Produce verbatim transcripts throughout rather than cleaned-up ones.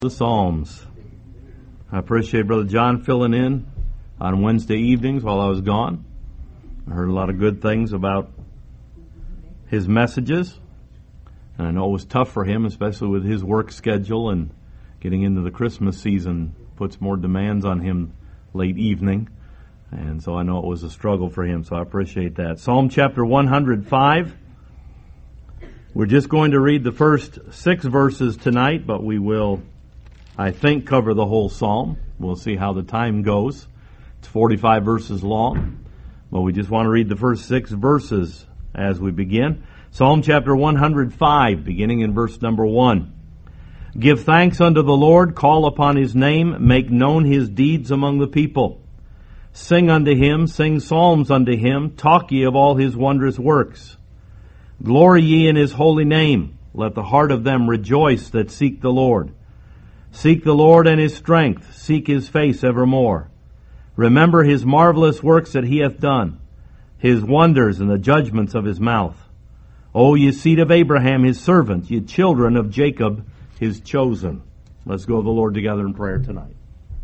The Psalms. I appreciate Brother John filling in on Wednesday evenings while I was gone. I heard a lot of good things about his messages, and I know it was tough for him, especially with his work schedule, and getting into the Christmas season puts more demands on him late evening, and so I know it was a struggle for him, so I appreciate that. Psalm chapter one hundred five. We're just going to read the first six verses tonight, but we will, I think, cover the whole psalm. We'll see how the time goes. It's forty-five verses long, but we just want to read the first six verses as we begin. Psalm chapter one hundred five, beginning in verse number one. Give thanks unto the Lord, call upon His name, make known His deeds among the people. Sing unto Him, sing psalms unto Him, talk ye of all His wondrous works. Glory ye in His holy name, let the heart of them rejoice that seek the Lord. Seek the Lord and His strength, seek His face evermore. Remember His marvelous works that He hath done, His wonders and the judgments of His mouth. O ye seed of Abraham His servant, ye children of Jacob His chosen. Let's go to the Lord together in prayer tonight.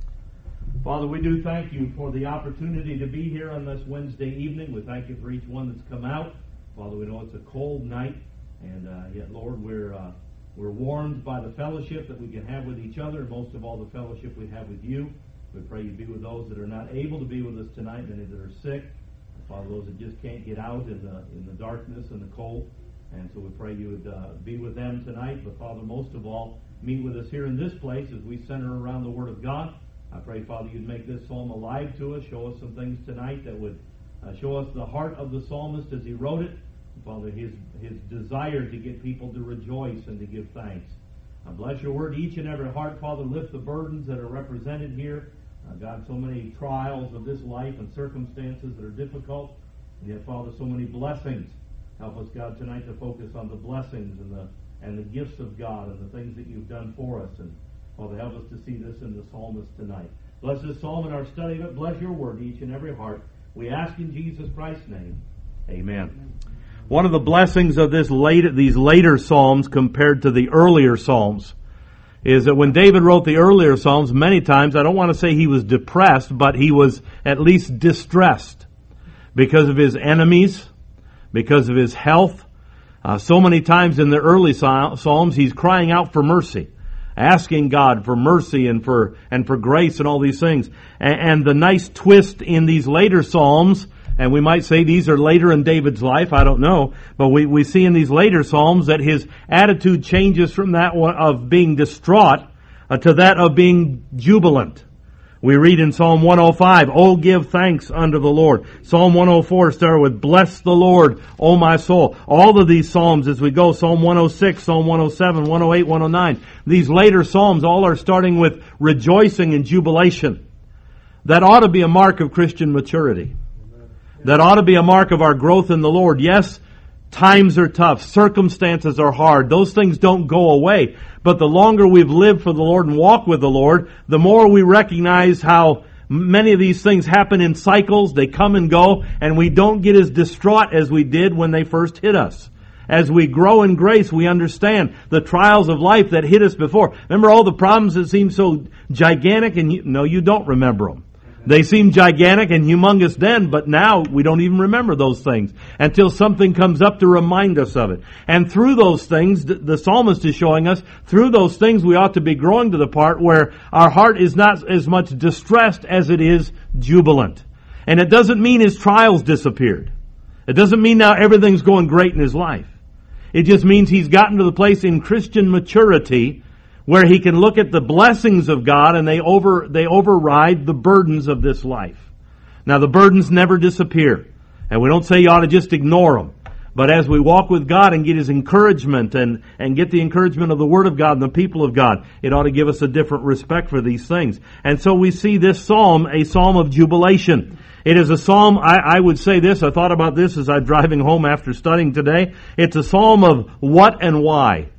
Father, we do thank You for the opportunity to be here on this Wednesday evening. We thank You for each one that's come out. Father, we know it's a cold night, and uh, yet, Lord, we're uh, we're warmed by the fellowship that we can have with each other, and most of all, the fellowship we have with You. We pray You be with those that are not able to be with us tonight, many that are sick. Father, those that just can't get out in the in the darkness and the cold. And so we pray You would uh, be with them tonight. But Father, most of all, meet with us here in this place as we center around the Word of God. I pray, Father, You'd make this psalm alive to us. Show us some things tonight that would uh, show us the heart of the psalmist as he wrote it. Father, his his desire to get people to rejoice and to give thanks. I bless Your word, each and every heart, Father. Lift the burdens that are represented here. Uh, God, so many trials of this life and circumstances that are difficult, and yet, Father, so many blessings. Help us, God, tonight to focus on the blessings and the and the gifts of God and the things that You've done for us. And Father, help us to see this in the psalmist tonight. Bless this psalm in our study of it. Bless Your word, each and every heart. We ask in Jesus Christ's name. Amen. Amen. One of the blessings of this late, these later Psalms compared to the earlier Psalms is that when David wrote the earlier Psalms, many times, I don't want to say he was depressed, but he was at least distressed because of his enemies, because of his health. Uh, so many times in the early Psalms, he's crying out for mercy, asking God for mercy and for and for grace and all these things. And, and the nice twist in these later Psalms, and we might say these are later in David's life, I don't know. But we, we see in these later Psalms that his attitude changes from that one of being distraught uh, to that of being jubilant. We read in Psalm one oh five, Oh, give thanks unto the Lord. Psalm one oh four started with, Bless the Lord, O my soul. All of these Psalms as we go, Psalm one oh six, Psalm one oh seven, one oh eight, one oh nine. These later Psalms all are starting with rejoicing and jubilation. That ought to be a mark of Christian maturity. That ought to be a mark of our growth in the Lord. Yes, times are tough. Circumstances are hard. Those things don't go away. But the longer we've lived for the Lord and walk with the Lord, the more we recognize how many of these things happen in cycles. They come and go, and we don't get as distraught as we did when they first hit us. As we grow in grace, we understand the trials of life that hit us before. Remember all the problems that seem so gigantic? And you, no, you don't remember them. They seemed gigantic and humongous then, but now we don't even remember those things until something comes up to remind us of it. And through those things, the psalmist is showing us, through those things we ought to be growing to the part where our heart is not as much distressed as it is jubilant. And it doesn't mean his trials disappeared. It doesn't mean now everything's going great in his life. It just means he's gotten to the place in Christian maturity where he can look at the blessings of God and they over they override the burdens of this life. Now the burdens never disappear. And we don't say you ought to just ignore them. But as we walk with God and get His encouragement and, and get the encouragement of the Word of God and the people of God, it ought to give us a different respect for these things. And so we see this psalm, a psalm of jubilation. It is a psalm, I, I would say this, I thought about this as I'm driving home after studying today. It's a psalm of what and why.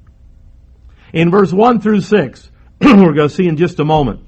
In verse one through six, we're going to see in just a moment,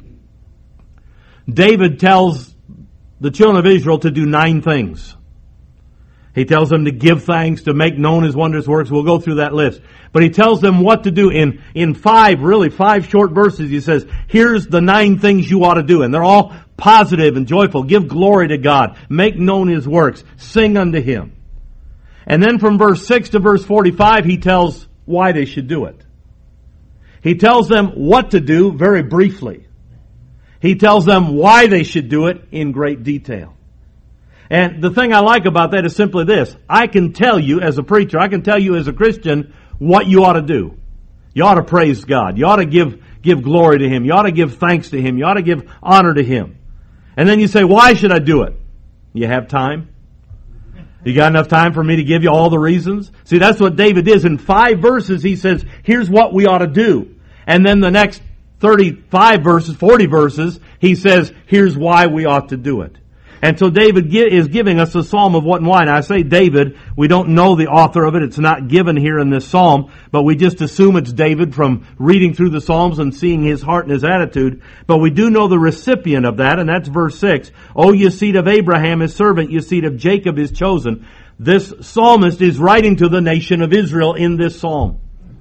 David tells the children of Israel to do nine things. He tells them to give thanks, to make known His wondrous works. We'll go through that list. But He tells them what to do. In, in five, really five short verses, He says, here's the nine things you ought to do. And they're all positive and joyful. Give glory to God. Make known His works. Sing unto Him. And then from verse six to verse forty-five, He tells why they should do it. He tells them what to do very briefly. He tells them why they should do it in great detail. And the thing I like about that is simply this. I can tell you as a preacher, I can tell you as a Christian what you ought to do. You ought to praise God. You ought to give, give glory to Him. You ought to give thanks to Him. You ought to give honor to Him. And then you say, why should I do it? You have time? You got enough time for me to give you all the reasons? See, that's what David is. In five verses, he says, here's what we ought to do. And then the next thirty-five verses, forty verses, he says, here's why we ought to do it. And so David is giving us a psalm of what and why. And I say David, we don't know the author of it. It's not given here in this psalm, but we just assume it's David from reading through the psalms and seeing his heart and his attitude. But we do know the recipient of that, and that's verse six. O ye seed of Abraham, his servant, ye seed of Jacob, his chosen. This psalmist is writing to the nation of Israel in this psalm.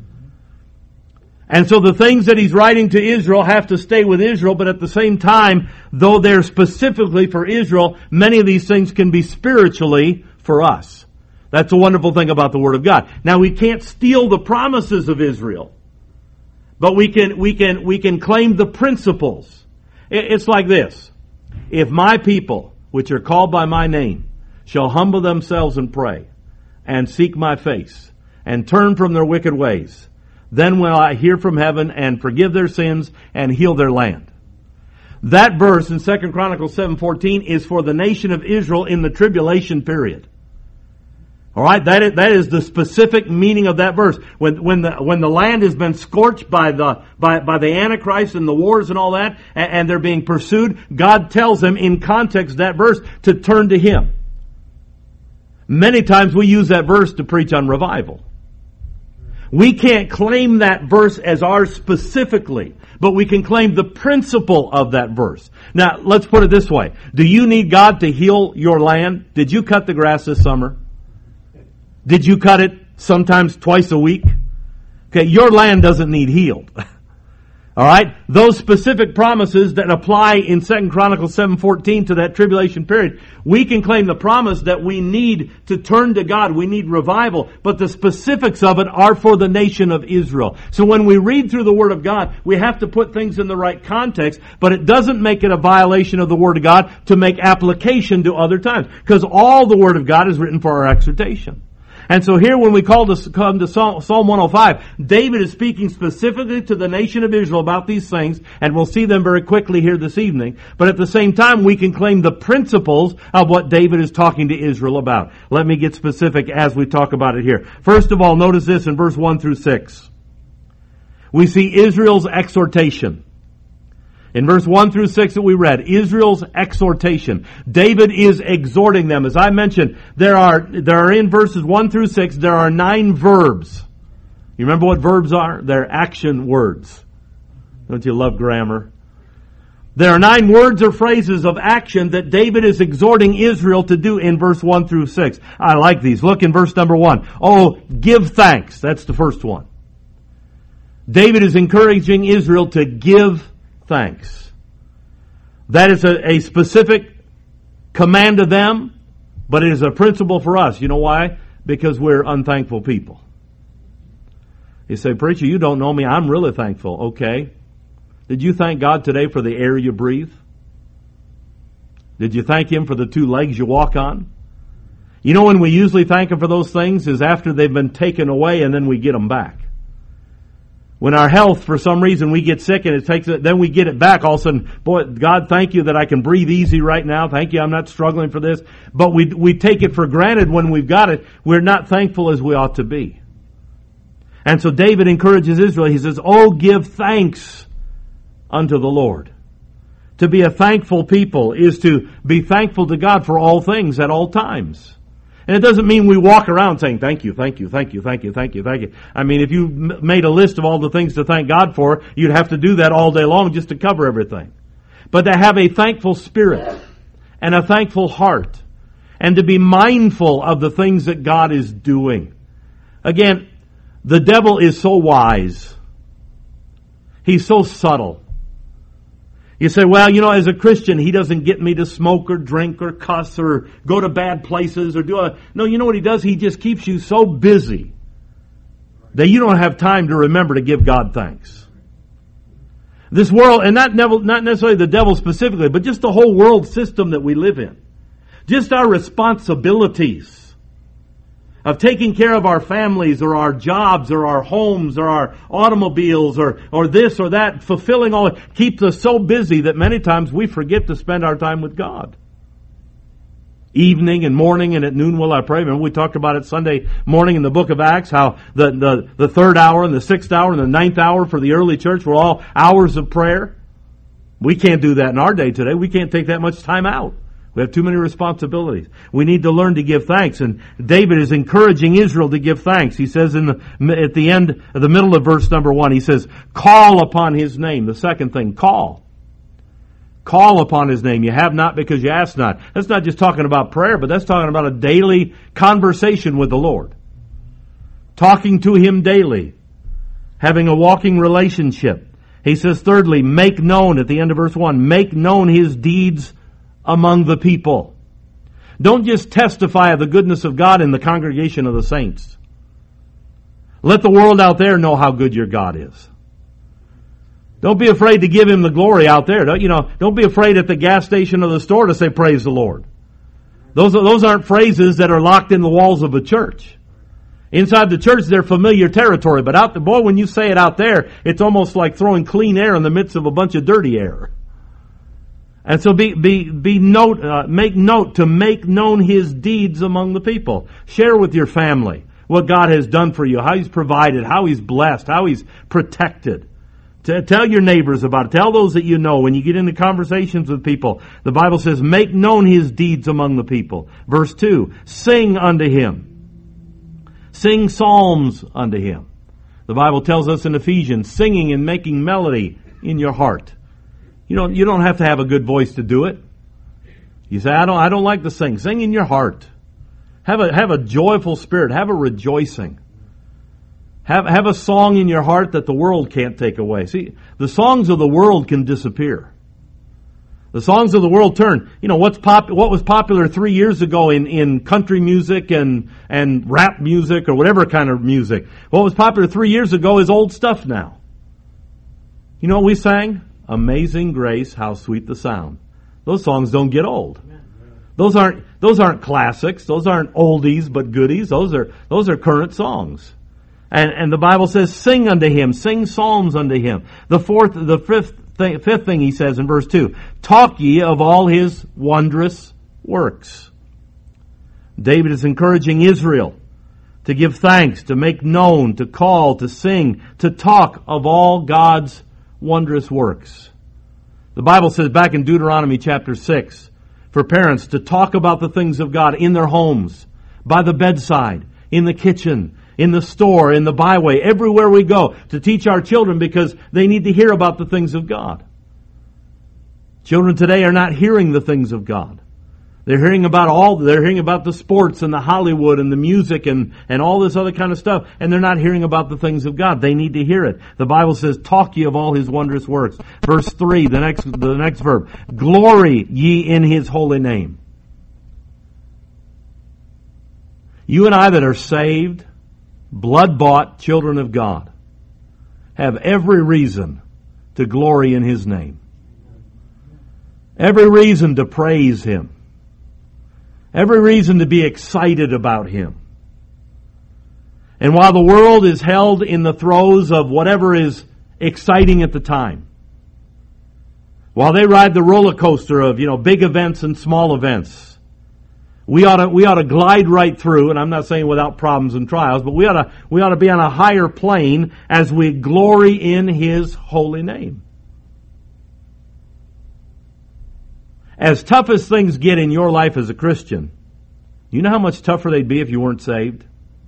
And so the things that he's writing to Israel have to stay with Israel, but at the same time, though they're specifically for Israel, many of these things can be spiritually for us. That's a wonderful thing about the Word of God. Now, we can't steal the promises of Israel, but we can, we can, we can claim the principles. It's like this. If my people, which are called by my name, shall humble themselves and pray, and seek my face, and turn from their wicked ways, then will I hear from heaven and forgive their sins and heal their land. That verse in Second Chronicles seven fourteen is for the nation of Israel in the tribulation period. All right, that is, that is the specific meaning of that verse. When when the when the land has been scorched by the by by the Antichrist and the wars and all that, and, and they're being pursued, God tells them in context that verse to turn to Him. Many times we use that verse to preach on revival. We can't claim that verse as ours specifically, but we can claim the principle of that verse. Now, let's put it this way. Do you need God to heal your land? Did you cut the grass this summer? Did you cut it sometimes twice a week? Okay, your land doesn't need healed. All right? Those specific promises that apply in Second Chronicles seven fourteen to that tribulation period, we can claim the promise that we need to turn to God. We need revival. But the specifics of it are for the nation of Israel. So when we read through the Word of God, we have to put things in the right context, but it doesn't make it a violation of the Word of God to make application to other times. Because all the Word of God is written for our exhortation. And so here when we call to, come to Psalm one oh five, David is speaking specifically to the nation of Israel about these things, and we'll see them very quickly here this evening. But at the same time, we can claim the principles of what David is talking to Israel about. Let me get specific as we talk about it here. First of all, notice this in verse one through six. We see Israel's exhortation. In verse one through six that we read, Israel's exhortation. David is exhorting them. As I mentioned, there are, there are in verses one through six, there are nine verbs. You remember what verbs are? They're action words. Don't you love grammar? There are nine words or phrases of action that David is exhorting Israel to do in verse one through six. I like these. Look in verse number one. Oh, give thanks. That's the first one. David is encouraging Israel to give thanks. That is a, a specific command to them, but it is a principle for us. You know why? Because we're unthankful people. You say, preacher, you don't know me. I'm really thankful. Okay. Did you thank God today for the air you breathe? Did you thank Him for the two legs you walk on? You know when we usually thank Him for those things is after they've been taken away and then we get them back. When our health, for some reason, we get sick and it takes it, then we get it back. All of a sudden, boy, God, thank you that I can breathe easy right now. Thank you, I'm not struggling for this. But we we take it for granted when we've got it. We're not thankful as we ought to be. And so David encourages Israel. He says, "Oh, give thanks unto the Lord." To be a thankful people is to be thankful to God for all things at all times. And it doesn't mean we walk around saying, thank you, thank you, thank you, thank you, thank you, thank you. I mean, if you m- made a list of all the things to thank God for, you'd have to do that all day long just to cover everything. But to have a thankful spirit and a thankful heart and to be mindful of the things that God is doing. Again, the devil is so wise. He's so subtle. You say, well, you know, as a Christian, he doesn't get me to smoke or drink or cuss or go to bad places or do a... No, you know what he does? He just keeps you so busy that you don't have time to remember to give God thanks. This world, and not, not necessarily the devil specifically, but just the whole world system that we live in. Just our responsibilities of taking care of our families or our jobs or our homes or our automobiles or, or this or that, fulfilling all, keeps us so busy that many times we forget to spend our time with God. Evening and morning and at noon will I pray. Remember we talked about it Sunday morning in the book of Acts, how the, the, the third hour and the sixth hour and the ninth hour for the early church were all hours of prayer. We can't do that in our day today. We can't take that much time out. We have too many responsibilities. We need to learn to give thanks. And David is encouraging Israel to give thanks. He says in the, at the end, of the middle of verse number one, he says, call upon his name. The second thing, call. Call upon his name. You have not because you ask not. That's not just talking about prayer, but that's talking about a daily conversation with the Lord. Talking to him daily. Having a walking relationship. He says thirdly, make known, at the end of verse one, make known his deeds among the people. Don't just testify of the goodness of God in the congregation of the saints. Let the world out there know how good your God is. Don't be afraid to give him the glory out there. Don't, you know, don't be afraid at the gas station or the store to say praise the Lord. Those are, those aren't phrases that are locked in the walls of a church. Inside the church, they're familiar territory, but out the boy, when you say it out there, it's almost like throwing clean air in the midst of a bunch of dirty air. And so be, be, be note, uh, make note to make known his deeds among the people. Share with your family what God has done for you, how he's provided, how he's blessed, how he's protected. To tell your neighbors about it. Tell those that you know when you get into conversations with people. The Bible says, make known his deeds among the people. Verse two, sing unto him. Sing psalms unto him. The Bible tells us in Ephesians, singing and making melody in your heart. You don't, you don't have to have a good voice to do it. You say, I don't, I don't like to sing. Sing in your heart. Have a, have a joyful spirit. Have a rejoicing. Have, have a song in your heart that the world can't take away. See, the songs of the world can disappear. The songs of the world turn. You know, what's pop, what was popular three years ago in, in country music and, and rap music or whatever kind of music. What was popular three years ago is old stuff now. You know what we sang? Amazing Grace, how sweet the sound. Those songs don't get old. Those aren't, those aren't classics. Those aren't oldies but goodies. Those are, those are current songs. And, and the Bible says, sing unto him, sing psalms unto him. The fourth, the fifth thing, fifth thing he says in verse two, talk ye of all his wondrous works. David is encouraging Israel to give thanks, to make known, to call, to sing, to talk of all God's wondrous works. The Bible says back in Deuteronomy chapter six, for parents to talk about the things of God in their homes, by the bedside, in the kitchen, in the store, in the byway, everywhere we go, to teach our children because they need to hear about the things of God. Children today are not hearing the things of God. They're hearing about all, they're hearing about the sports and the Hollywood and the music and, and all this other kind of stuff, and they're not hearing about the things of God. They need to hear it. The Bible says, talk ye of all his wondrous works. Verse three, the next, the next verb, glory ye in his holy name. You and I that are saved, blood-bought children of God, have every reason to glory in his name. Every reason to praise him. Every reason to be excited about him. And while the world is held in the throes of whatever is exciting at the time, while they ride the roller coaster of, you know, big events and small events, we ought to, we ought to glide right through, and I'm not saying without problems and trials, but we ought to, we ought to be on a higher plane as we glory in his holy name. As tough as things get in your life as a Christian, you know how much tougher they'd be if you weren't saved?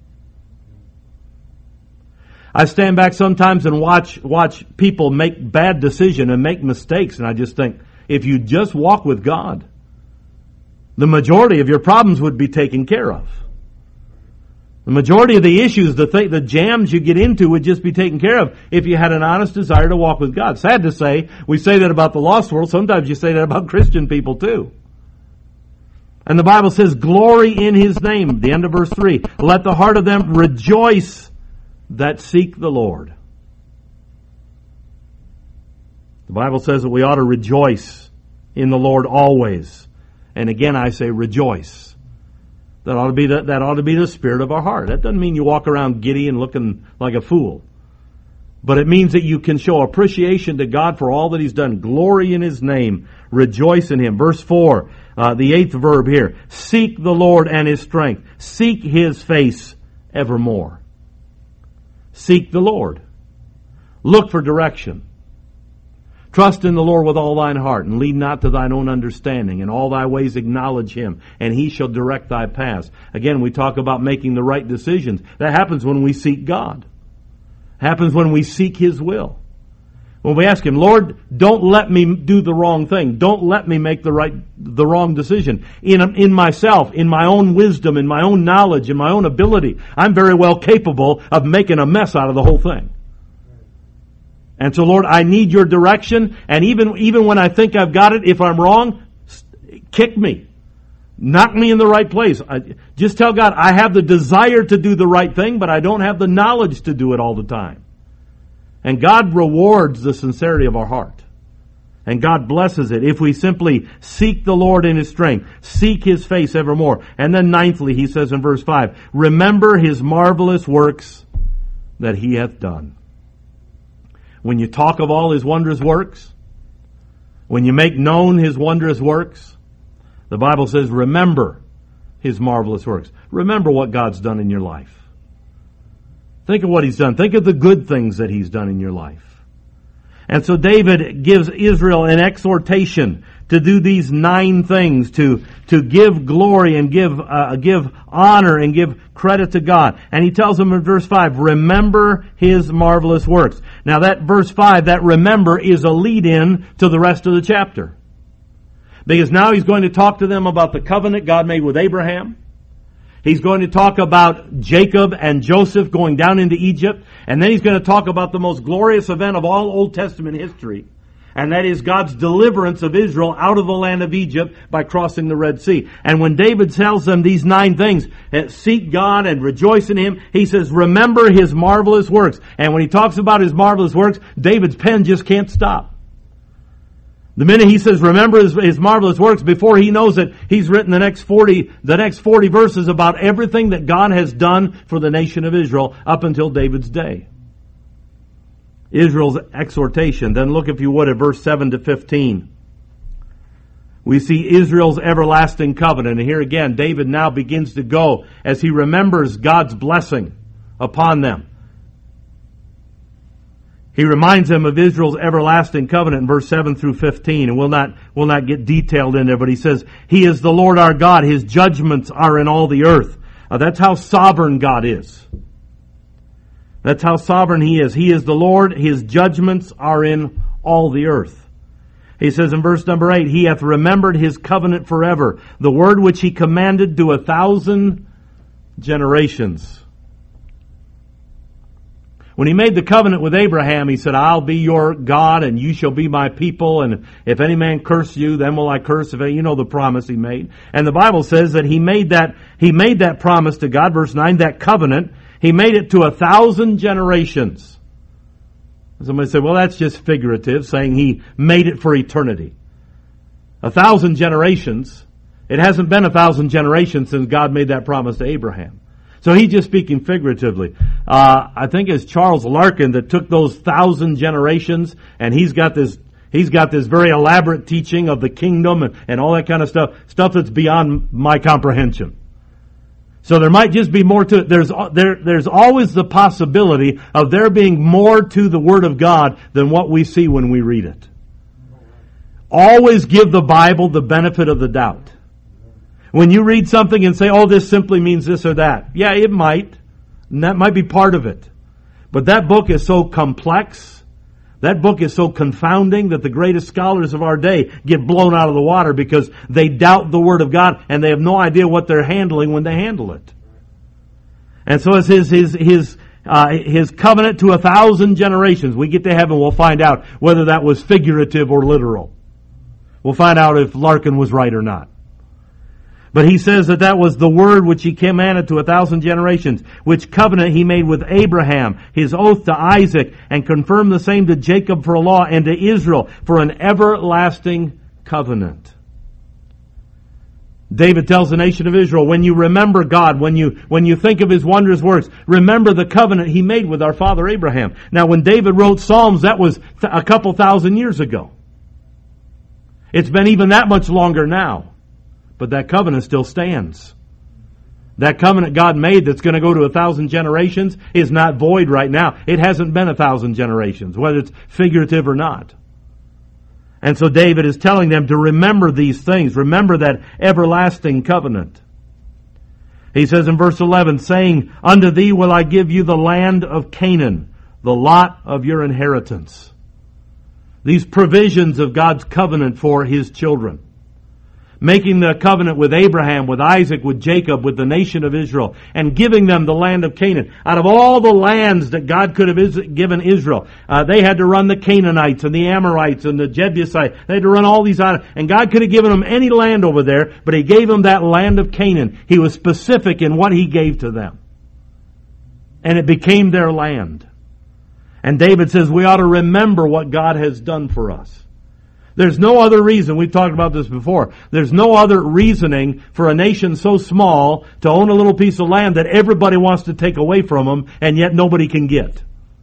I stand back sometimes and watch watch people make bad decisions and make mistakes, and I just think, if you just walk with God, the majority of your problems would be taken care of. The majority of the issues, the th- the jams you get into would just be taken care of if you had an honest desire to walk with God. Sad to say, we say that about the lost world. Sometimes you say that about Christian people too. And the Bible says, glory in His name. The end of verse three. Let the heart of them rejoice that seek the Lord. The Bible says that we ought to rejoice in the Lord always. And again, I say rejoice. That ought to be the, that ought to be the spirit of our heart. That doesn't mean you walk around giddy and looking like a fool. But it means that you can show appreciation to God for all that He's done. Glory in His name. Rejoice in Him. Verse four, uh, the eighth verb here. Seek the Lord and His strength. Seek His face evermore. Seek the Lord. Look for direction. Trust in the Lord with all thine heart, and lean not to thine own understanding. In all thy ways acknowledge Him, and He shall direct thy paths. Again, we talk about making the right decisions. That happens when we seek God. Happens when we seek His will. When we ask Him, Lord, don't let me do the wrong thing. Don't let me make the right, the wrong decision. In, in myself, in my own wisdom, in my own knowledge, in my own ability, I'm very well capable of making a mess out of the whole thing. And so, Lord, I need your direction, and even, even when I think I've got it, if I'm wrong, kick me. Knock me in the right place. I, just tell God, I have the desire to do the right thing, but I don't have the knowledge to do it all the time. And God rewards the sincerity of our heart. And God blesses it if we simply seek the Lord in His strength, seek His face evermore. And then ninthly, He says in verse five, remember His marvelous works that He hath done. When you talk of all His wondrous works, when you make known His wondrous works, the Bible says, remember His marvelous works. Remember what God's done in your life. Think of what He's done. Think of the good things that He's done in your life. And so David gives Israel an exhortation to do these nine things, to, to give glory and give, uh, give honor and give credit to God. And he tells them in verse five, remember His marvelous works. Now that verse five, that remember, is a lead-in to the rest of the chapter. Because now he's going to talk to them about the covenant God made with Abraham. He's going to talk about Jacob and Joseph going down into Egypt. And then he's going to talk about the most glorious event of all Old Testament history. And that is God's deliverance of Israel out of the land of Egypt by crossing the Red Sea. And when David tells them these nine things, seek God and rejoice in Him, he says, remember His marvelous works. And when he talks about His marvelous works, David's pen just can't stop. The minute he says, remember his, his marvelous works, before he knows it, he's written the next forty, the next forty verses about everything that God has done for the nation of Israel up until David's day. Israel's exhortation. Then look, if you would, at verse seven to fifteen. We see Israel's everlasting covenant. And here again, David now begins to go as he remembers God's blessing upon them. He reminds them of Israel's everlasting covenant in verse seven through fifteen. And we'll not, we'll not get detailed in there, but he says, He is the Lord our God. His judgments are in all the earth. Uh, that's how sovereign God is. That's how sovereign He is. He is the Lord. His judgments are in all the earth. He says in verse number eight, He hath remembered His covenant forever, the word which He commanded to a thousand generations. When He made the covenant with Abraham, He said, I'll be your God and you shall be my people. And if any man curse you, then will I curse. If you know the promise He made. And the Bible says that He made that, He made that promise to God, verse nine, that covenant. He made it to a thousand generations. Somebody said, well, that's just figurative, saying He made it for eternity. A thousand generations. It hasn't been a thousand generations since God made that promise to Abraham. So he's just speaking figuratively. Uh, I think it's Charles Larkin that took those thousand generations, and he's got this, he's got this very elaborate teaching of the kingdom and, and all that kind of stuff, stuff that's beyond my comprehension. So there might just be more to it. There's, there, there's always the possibility of there being more to the Word of God than what we see when we read it. Always give the Bible the benefit of the doubt. When you read something and say, oh, this simply means this or that. Yeah, it might. And that might be part of it. But that book is so complex. That book is so confounding that the greatest scholars of our day get blown out of the water because they doubt the Word of God and they have no idea what they're handling when they handle it. And so it's his, his, his, uh, his covenant to a thousand generations. We get to heaven, we'll find out whether that was figurative or literal. We'll find out if Larkin was right or not. But he says that that was the word which he commanded to a thousand generations, which covenant he made with Abraham, his oath to Isaac, and confirmed the same to Jacob for a law, and to Israel for an everlasting covenant. David tells the nation of Israel, when you remember God, when you, when you think of His wondrous works, remember the covenant He made with our father Abraham. Now when David wrote Psalms, that was th- a couple thousand years ago. It's been even that much longer now. But that covenant still stands. That covenant God made that's going to go to a thousand generations is not void right now. It hasn't been a thousand generations, whether it's figurative or not. And so David is telling them to remember these things. Remember that everlasting covenant. He says in verse eleven, saying, unto thee will I give you the land of Canaan, the lot of your inheritance. These provisions of God's covenant for His children. Making the covenant with Abraham, with Isaac, with Jacob, with the nation of Israel, and giving them the land of Canaan. Out of all the lands that God could have given Israel, uh, they had to run the Canaanites and the Amorites and the Jebusites. They had to run all these out. And God could have given them any land over there, but He gave them that land of Canaan. He was specific in what He gave to them. And it became their land. And David says we ought to remember what God has done for us. There's no other reason, we've talked about this before, there's no other reasoning for a nation so small to own a little piece of land that everybody wants to take away from them and yet nobody can get.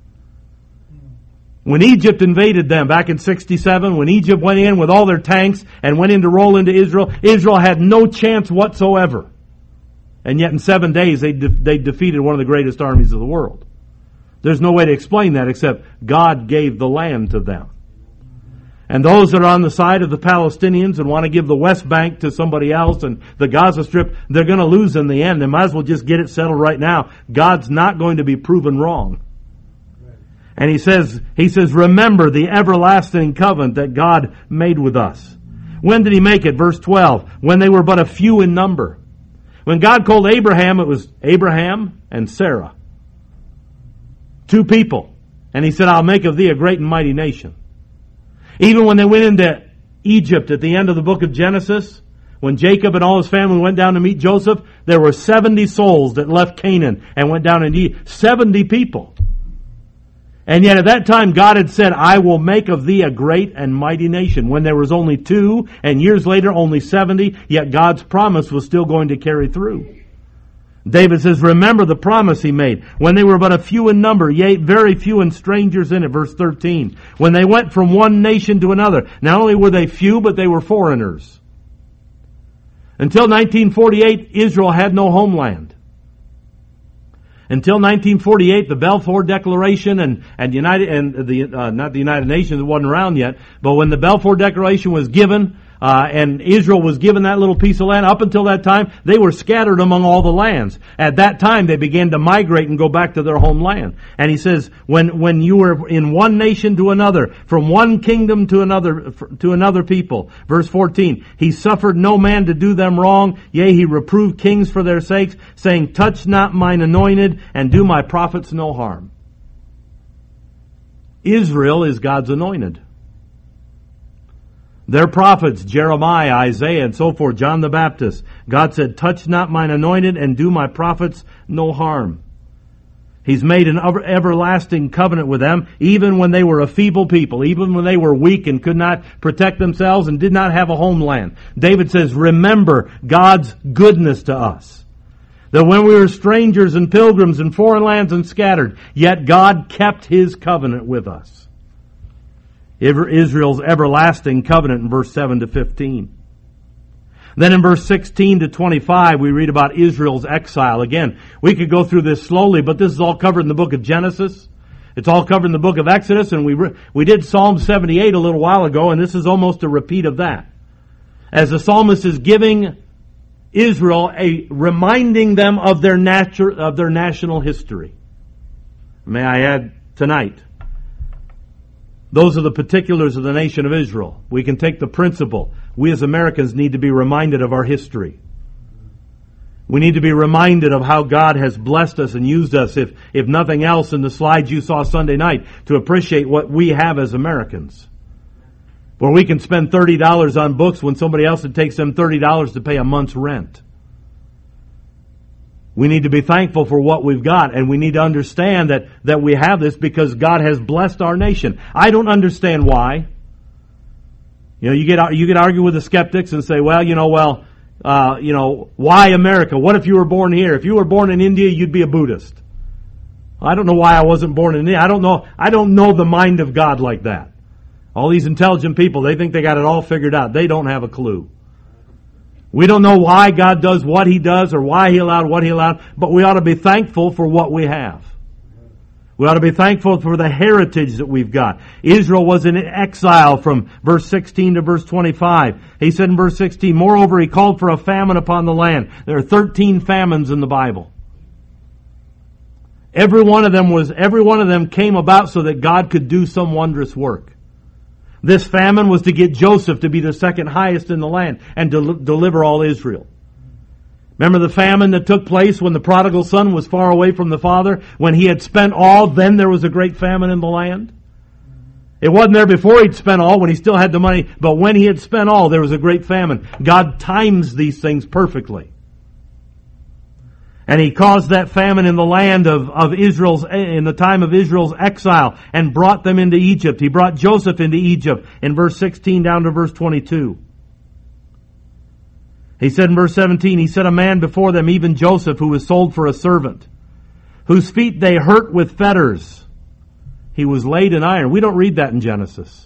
When Egypt invaded them back in sixty-seven, when Egypt went in with all their tanks and went in to roll into Israel, Israel had no chance whatsoever. And yet in seven days they, de- they defeated one of the greatest armies of the world. There's no way to explain that except God gave the land to them. And those that are on the side of the Palestinians and want to give the West Bank to somebody else and the Gaza Strip, they're going to lose in the end. They might as well just get it settled right now. God's not going to be proven wrong. And he says, he says, remember the everlasting covenant that God made with us. When did He make it? Verse twelve, when they were but a few in number. When God called Abraham, it was Abraham and Sarah. Two people. And He said, I'll make of thee a great and mighty nation. Even when they went into Egypt at the end of the book of Genesis, when Jacob and all his family went down to meet Joseph, there were seventy souls that left Canaan and went down into Egypt. seventy people. And yet at that time God had said, I will make of thee a great and mighty nation. When there was only two, and years later only seventy, yet God's promise was still going to carry through. David says, remember the promise He made. When they were but a few in number, yea, very few and strangers in it. Verse thirteen. When they went from one nation to another. Not only were they few, but they were foreigners. Until nineteen forty-eight, Israel had no homeland. Until nineteen forty-eight, the Balfour Declaration and, and United, and the, uh, not the United Nations, it wasn't around yet, but when the Balfour Declaration was given, Uh, and Israel was given that little piece of land. Up until that time, they were scattered among all the lands. At that time, they began to migrate and go back to their homeland. And he says, when, when you were in one nation to another, from one kingdom to another, to another people. Verse fourteen, He suffered no man to do them wrong. Yea, He reproved kings for their sakes, saying, touch not mine anointed, and do my prophets no harm. Israel is God's anointed. Their prophets, Jeremiah, Isaiah, and so forth, John the Baptist, God said, touch not mine anointed and do my prophets no harm. He's made an everlasting covenant with them, even when they were a feeble people, even when they were weak and could not protect themselves and did not have a homeland. David says, remember God's goodness to us. That when we were strangers and pilgrims in foreign lands and scattered, yet God kept His covenant with us. Israel's everlasting covenant in verse seven to fifteen. Then in verse sixteen to twenty-five, we read about Israel's exile. Again, we could go through this slowly, but this is all covered in the book of Genesis. It's all covered in the book of Exodus, and we re- we did Psalm seventy-eight a little while ago, and this is almost a repeat of that. As the psalmist is giving Israel a reminding them of their natu- of their national history. May I add tonight, Those are the particulars of the nation of Israel. We can take the principle. We as Americans need to be reminded of our history. We need to be reminded of how God has blessed us and used us, if, if nothing else, in the slides you saw Sunday night, to appreciate what we have as Americans. Where we can spend thirty dollars on books when somebody else, it takes them thirty dollars to pay a month's rent. We need to be thankful for what we've got, and we need to understand that, that we have this because God has blessed our nation. I don't understand why. You know, you get you get argue with the skeptics and say, well, you know, well, uh, you know, why America? What if you were born here? If you were born in India, you'd be a Buddhist. I don't know why I wasn't born in India. I don't know. I don't know the mind of God like that. All these intelligent people, they think they got it all figured out. They don't have a clue. We don't know why God does what He does or why He allowed what He allowed, but we ought to be thankful for what we have. We ought to be thankful for the heritage that we've got. Israel was in exile from verse sixteen to verse twenty-five. He said in verse sixteen, moreover, He called for a famine upon the land. There are thirteen famines in the Bible. Every one of them was, every one of them came about so that God could do some wondrous work. This famine was to get Joseph to be the second highest in the land and to deliver all Israel. Remember the famine that took place when the prodigal son was far away from the father? When he had spent all, then there was a great famine in the land. It wasn't there before he'd spent all, when he still had the money, but when he had spent all, there was a great famine. God times these things perfectly. And He caused that famine in the land of, of Israel's, in the time of Israel's exile, and brought them into Egypt. He brought Joseph into Egypt in verse sixteen down to verse twenty-two. He said in verse seventeen, He set a man before them, even Joseph, who was sold for a servant, whose feet they hurt with fetters. He was laid in iron. We don't read that in Genesis.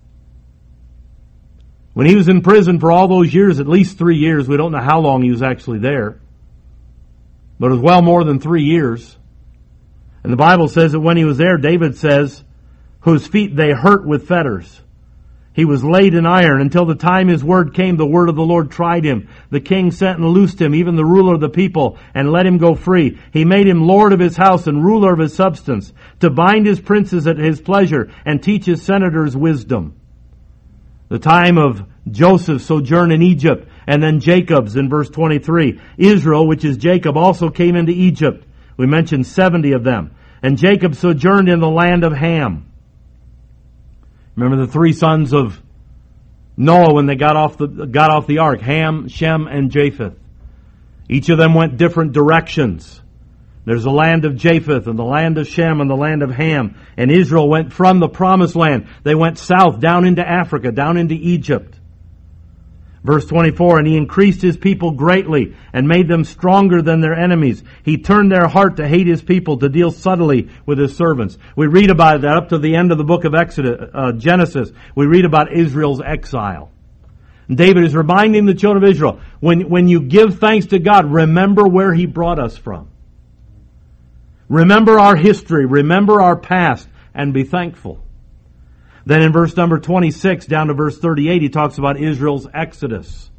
When he was in prison for all those years, at least three years, we don't know how long he was actually there, but it was well more than three years. And the Bible says that when he was there, David says, whose feet they hurt with fetters. He was laid in iron until the time his word came. The word of the Lord tried him. The king sent and loosed him, even the ruler of the people, and let him go free. He made him lord of his house and ruler of his substance, to bind his princes at his pleasure and teach his senators wisdom. The time of Joseph's sojourn in Egypt, and then Jacob's in verse twenty-three. Israel, which is Jacob, also came into Egypt. We mentioned seventy of them. And Jacob sojourned in the land of Ham. Remember the three sons of Noah when they got off the got off the ark, Ham, Shem, and Japheth. Each of them went different directions. There's the land of Japheth and the land of Shem and the land of Ham. And Israel went from the promised land. They went south down into Africa, down into Egypt. Verse twenty-four, and He increased His people greatly and made them stronger than their enemies. He turned their heart to hate His people, to deal subtly with His servants. We read about that up to the end of the book of Exodus, uh, Genesis. We read about Israel's exile. And David is reminding the children of Israel, when, when you give thanks to God, remember where He brought us from. Remember our history, remember our past, and be thankful. Then in verse number twenty-six down to verse thirty-eight, he talks about Israel's exodus.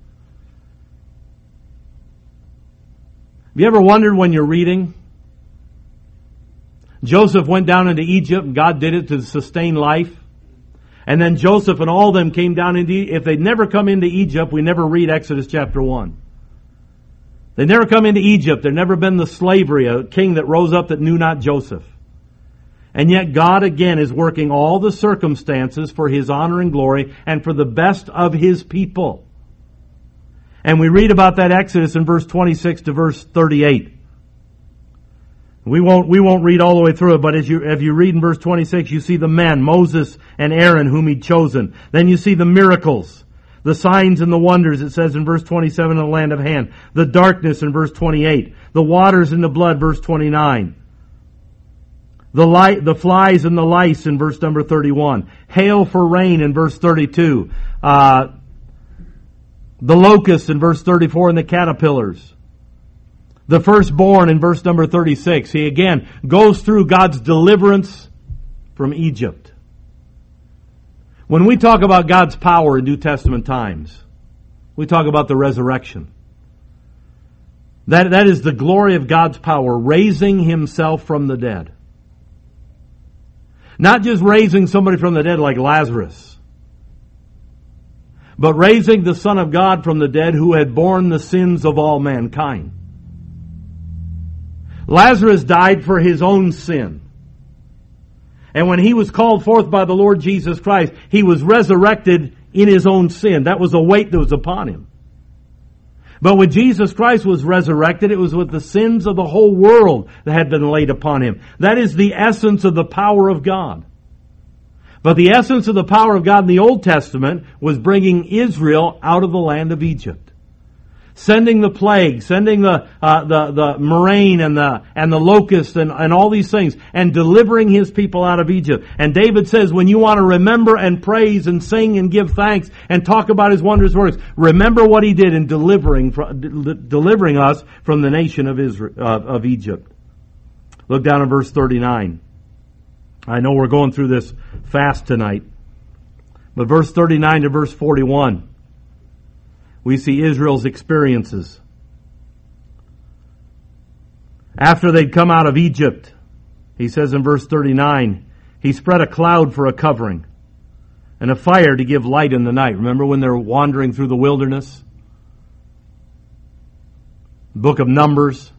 Have you ever wondered when you're reading? Joseph went down into Egypt and God did it to sustain life. And then Joseph and all of them came down into, if they'd never come into Egypt, we never read Exodus chapter one. They never come into Egypt. There never been the slavery, a king that rose up that knew not Joseph. And yet God again is working all the circumstances for His honor and glory and for the best of His people. And we read about that Exodus in verse twenty-six to verse thirty-eight. We won't, we won't read all the way through it, but as you, if you read in verse twenty-six, you see the men, Moses and Aaron, whom He'd chosen. Then you see the miracles. The signs and the wonders, it says in verse twenty-seven, in the land of Han. The darkness in verse twenty-eight. The waters and the blood, verse twenty-nine. The light, the flies and the lice in verse number thirty-one. Hail for rain in verse thirty-two. Uh, the locusts in verse thirty-four and the caterpillars. The firstborn in verse number thirty-six. He again goes through God's deliverance from Egypt. When we talk about God's power in New Testament times, we talk about the resurrection. That, that is the glory of God's power, raising Himself from the dead. Not just raising somebody from the dead like Lazarus, but raising the Son of God from the dead who had borne the sins of all mankind. Lazarus died for his own sin. And when he was called forth by the Lord Jesus Christ, he was resurrected in his own sin. That was the weight that was upon him. But when Jesus Christ was resurrected, it was with the sins of the whole world that had been laid upon him. That is the essence of the power of God. But the essence of the power of God in the Old Testament was bringing Israel out of the land of Egypt. Sending the plague, sending the uh, the the murrain and the and the locust and, and all these things, and delivering His people out of Egypt. And David says, when you want to remember and praise and sing and give thanks and talk about His wondrous works, remember what He did in delivering delivering us from the nation of Israel uh, of Egypt. Look down at verse thirty-nine. I know we're going through this fast tonight, but verse thirty-nine to verse forty-one. We see Israel's experiences. After they'd come out of Egypt, he says in verse thirty-nine, He spread a cloud for a covering and a fire to give light in the night. Remember when they're wandering through the wilderness? Book of Numbers.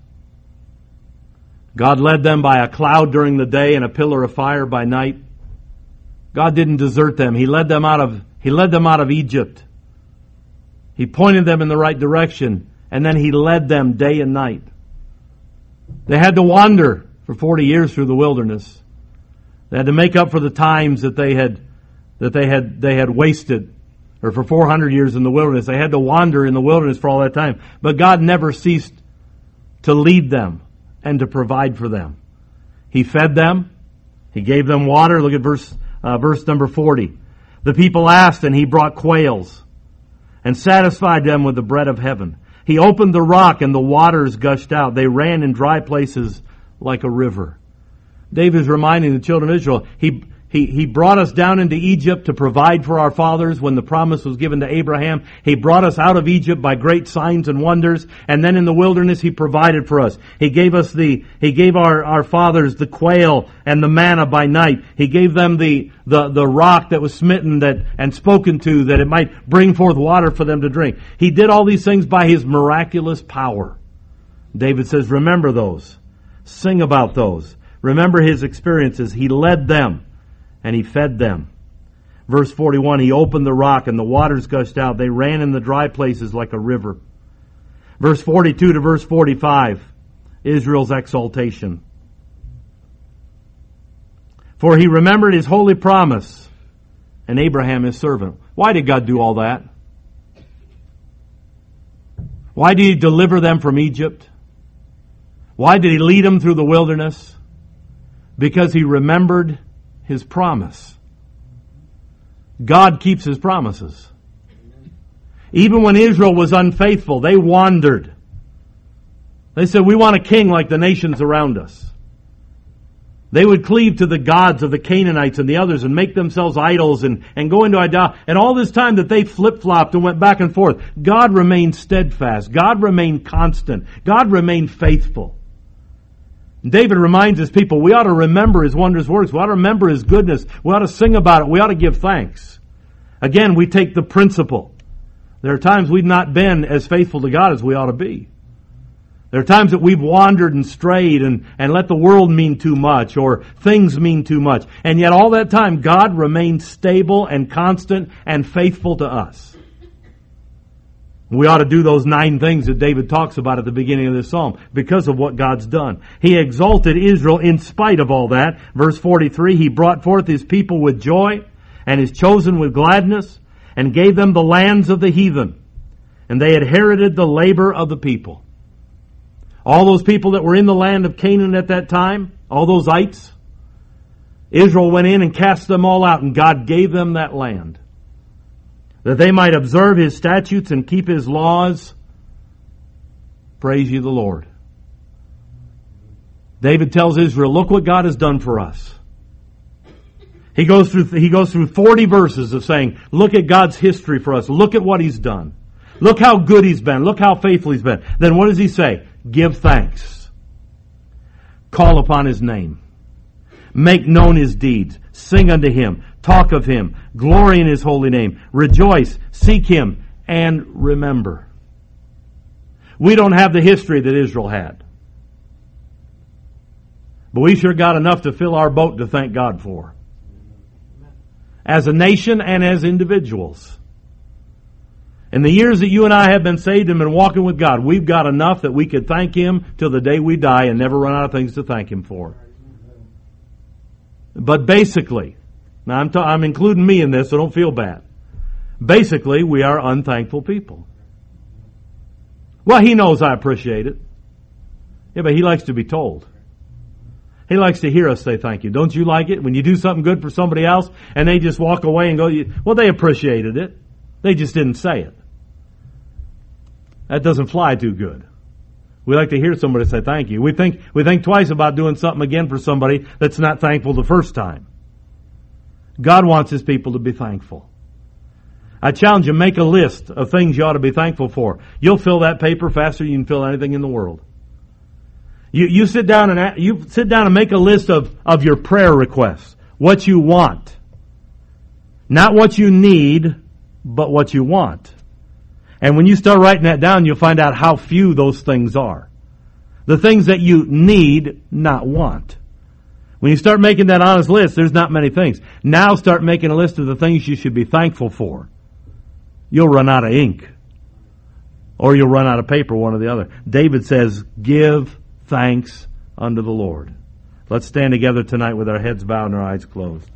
God led them by a cloud during the day and a pillar of fire by night. God didn't desert them. He led them out of, He led them out of Egypt. He pointed them in the right direction, and then He led them day and night. They had to wander for forty years through the wilderness. They had to make up for the times that they had that they had they had wasted, or for four hundred years in the wilderness. They had to wander in the wilderness for all that time. But God never ceased to lead them and to provide for them. He fed them. He gave them water. Look at verse uh, verse number forty. The people asked, and He brought quails and satisfied them with the bread of heaven. He opened the rock, and the waters gushed out. They ran in dry places like a river. David is reminding the children of Israel, he, he, he brought us down into Egypt to provide for our fathers when the promise was given to Abraham. He brought us out of Egypt by great signs and wonders, and then in the wilderness He provided for us. He gave us the, He gave our, our fathers the quail and the manna by night. He gave them the, the, the rock that was smitten that, and spoken to that it might bring forth water for them to drink. He did all these things by His miraculous power. David says, remember those. Sing about those. Remember His experiences. He led them and He fed them. Verse forty-one, He opened the rock and the waters gushed out. They ran in the dry places like a river. Verse forty-two to verse forty-five, Israel's exaltation. For He remembered His holy promise and Abraham His servant. Why did God do all that? Why did He deliver them from Egypt? Why did He lead them through the wilderness? Because He remembered His promise. God keeps His promises. Even when Israel was unfaithful, they wandered. They said, we want a king like the nations around us. They would cleave to the gods of the Canaanites and the others and make themselves idols and, and go into idolatry. And all this time that they flip-flopped and went back and forth, God remained steadfast. God remained constant. God remained faithful. David reminds his people, we ought to remember His wondrous works. We ought to remember His goodness. We ought to sing about it. We ought to give thanks. Again, we take the principle. There are times we've not been as faithful to God as we ought to be. There are times that we've wandered and strayed and, and let the world mean too much or things mean too much. And yet all that time, God remained stable and constant and faithful to us. We ought to do those nine things that David talks about at the beginning of this psalm because of what God's done. He exalted Israel in spite of all that. Verse forty-three, He brought forth His people with joy and His chosen with gladness and gave them the lands of the heathen. And they inherited the labor of the people. All those people that were in the land of Canaan at that time, all those ites, Israel went in and cast them all out, and God gave them that land, that they might observe His statutes and keep His laws. Praise ye the Lord. David tells Israel, look what God has done for us. He goes through, he goes through forty verses of saying, look at God's history for us. Look at what He's done. Look how good He's been. Look how faithful He's been. Then what does He say? Give thanks. Call upon His name. Make known His deeds. Sing unto Him. Talk of Him. Glory in His holy name. Rejoice. Seek Him. And remember. We don't have the history that Israel had. But we sure got enough to fill our boat to thank God for. As a nation and as individuals. In the years that you and I have been saved and been walking with God, we've got enough that we could thank Him till the day we die and never run out of things to thank Him for. But basically, now I'm, ta- I'm including me in this, so don't feel bad. Basically, we are unthankful people. Well, He knows I appreciate it. Yeah, but He likes to be told. He likes to hear us say thank you. Don't you like it? When you do something good for somebody else and they just walk away and go, well, they appreciated it. They just didn't say it. That doesn't fly too good. We like to hear somebody say thank you. We think, we think twice about doing something again for somebody that's not thankful the first time. God wants His people to be thankful. I challenge you, make a list of things you ought to be thankful for. You'll fill that paper faster than you can fill anything in the world. You, you sit down and you sit down and make a list of, of your prayer requests. What you want. Not what you need, but what you want. And when you start writing that down, you'll find out how few those things are. The things that you need, not want. When you start making that honest list, there's not many things. Now start making a list of the things you should be thankful for. You'll run out of ink. Or you'll run out of paper, one or the other. David says, give thanks unto the Lord. Let's stand together tonight with our heads bowed and our eyes closed.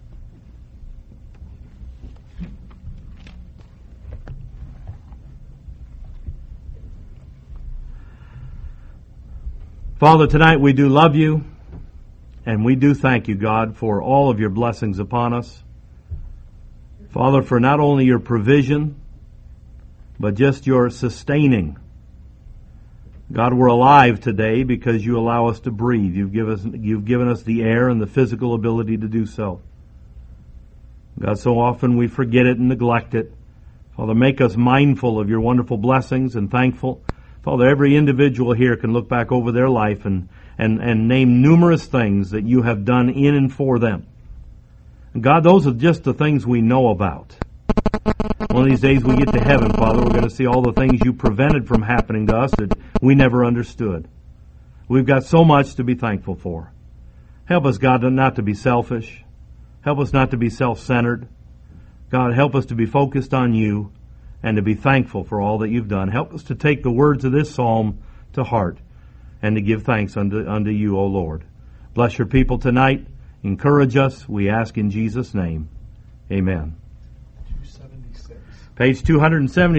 Father, tonight we do love You, and we do thank You, God, for all of Your blessings upon us. Father, for not only Your provision, but just Your sustaining. God, we're alive today because You allow us to breathe. You've given us, you've given us the air and the physical ability to do so. God, so often we forget it and neglect it. Father, make us mindful of Your wonderful blessings and thankful. Father, every individual here can look back over their life and, and, and name numerous things that You have done in and for them. And God, those are just the things we know about. One of these days we get to heaven, Father, we're going to see all the things You prevented from happening to us that we never understood. We've got so much to be thankful for. Help us, God, not to be selfish. Help us not to be self-centered. God, help us to be focused on You and to be thankful for all that You've done. Help us to take the words of this psalm to heart and to give thanks unto, unto You, O Lord. Bless Your people tonight. Encourage us, we ask in Jesus' name. Amen. Page two seventy.